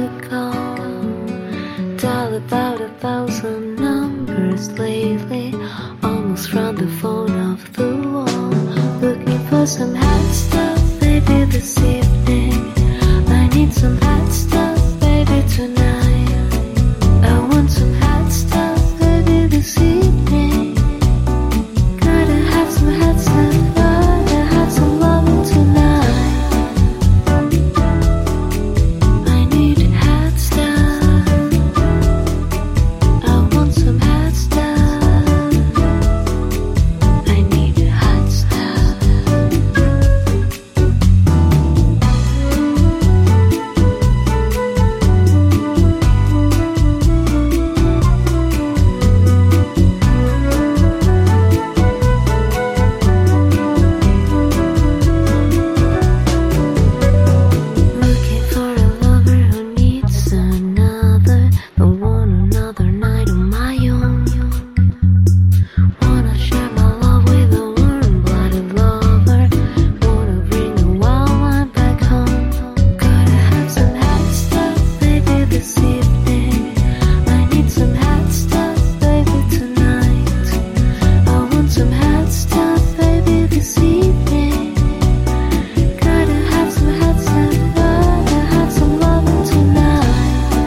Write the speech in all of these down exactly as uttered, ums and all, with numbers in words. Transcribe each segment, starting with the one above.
to call. Dial about a thousand numbers lately, almost round the phone off the wall. Looking for some hot stuff, baby, this evening. I need some hot stuff, baby, tonight. I want some hot stuff, baby, this evening. Gotta have some hot stuff, gotta have some loving tonight. I need hot stuff. I want some hot stuff. I need hot stuff. Looking for a lover who needs another. Don't want another night on my own. Wanna share my love with a warm-blooded lover. Wanna bring a wild one back home. Gotta have some hot stuff, baby, this evening. I need some hot stuff, baby, tonight. I want some hot stuff, baby, this evening. Gotta have some hot stuff, gotta have some loving tonight.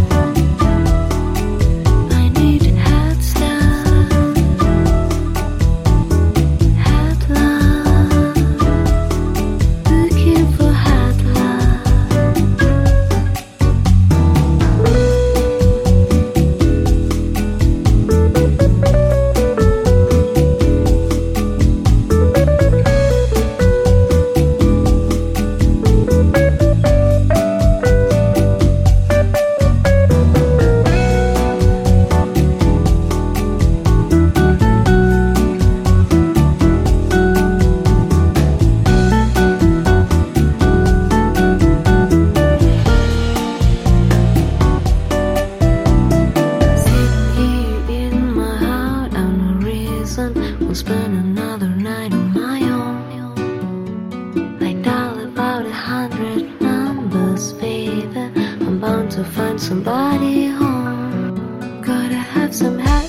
I need hot stuff, hot love. Looking for hot love. Sitting here in my heart, I'm no reason. We'll spend another night on my own. I dial about a hundred numbers, baby. I'm bound to find somebody home. Gotta have some hot